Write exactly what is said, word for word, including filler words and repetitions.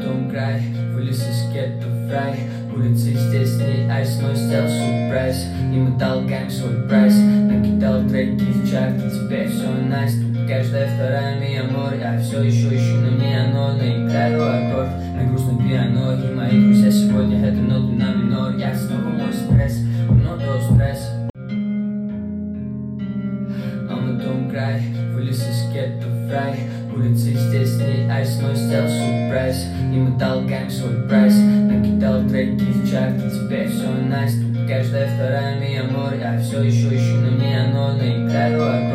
том край, вылез из гетто в рай. Улицы здесь не айс, но сделал сюрприз. И мы толкаем свой прайс. Накидал треки в чарты, теперь все найс. Тут каждая вторая мия море. Я все еще ищу, но не оно. Наиграю аккорд на грустном пиано. И мои друзья сегодня это ноты на минор. Я снова мой стресс, много стресс. А мы том край, вылез из гетто в рай. Улицы здесь не айс, но сделал сюрприз. И мы толкаем свой прайс. Накидал треки в чарты, теперь все найс. Тут каждая вторая мия море. Я все еще ищу, но не оно. Наиграю аккорд